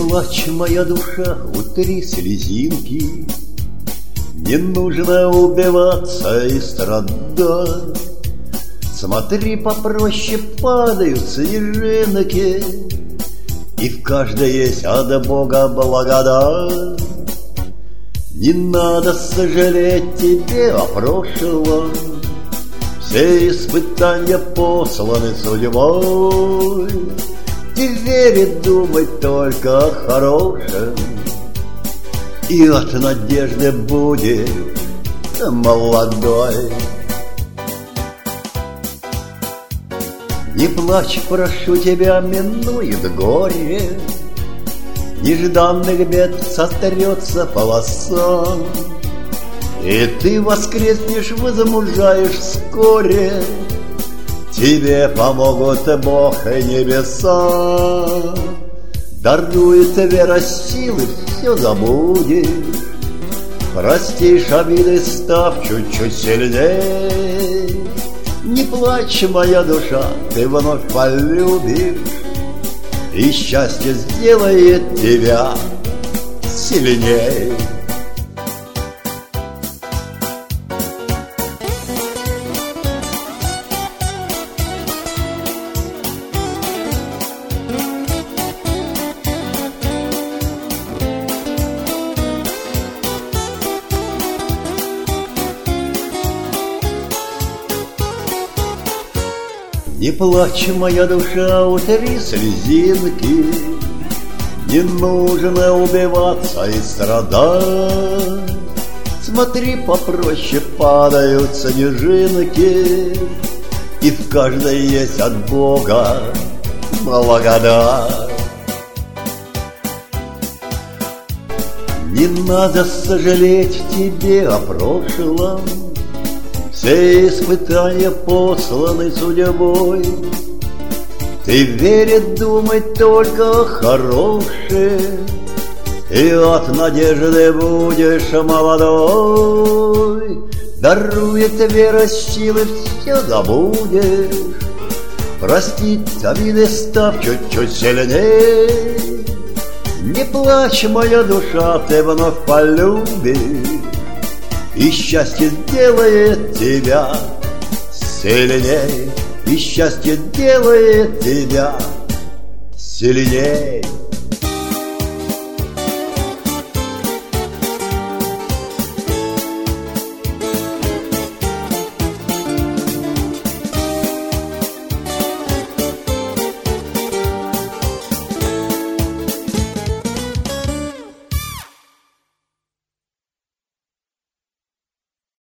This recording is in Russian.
плачь, моя душа, утри слезинки. Не нужно убиваться и страдать. Смотри, попроще падают снежинки, и в каждой есть от Бога благодать. Не надо сожалеть тебе о прошлом, все испытания посланы судьбой. Теперь думать только о хорошем, и от надежды будет молодой. Не плачь, прошу тебя, минует горе, нежданных бед сотрется полоса, и ты воскреснешь, возмужаешь вскоре. Тебе помогут Бог и небеса, дарует вера силы, все забудешь, простишь обиды, став чуть-чуть сильней. Не плачь, моя душа, ты вновь полюбишь, и счастье сделает тебя сильней. Не плачь, моя душа, утри слезинки, не нужно убиваться и страдать. Смотри, попроще падают снежинки, и в каждой есть от Бога благодать. Не надо сожалеть тебе о прошлом, все испытания посланы судьбой. Ты верит думать только о хорошем, и от надежды будешь молодой. Дарует вера силы, все забудешь, простить обиды, став чуть-чуть сильней. Не плачь, моя душа, ты вновь полюбишь, и счастье сделает тебя сильней, и счастье делает тебя сильней.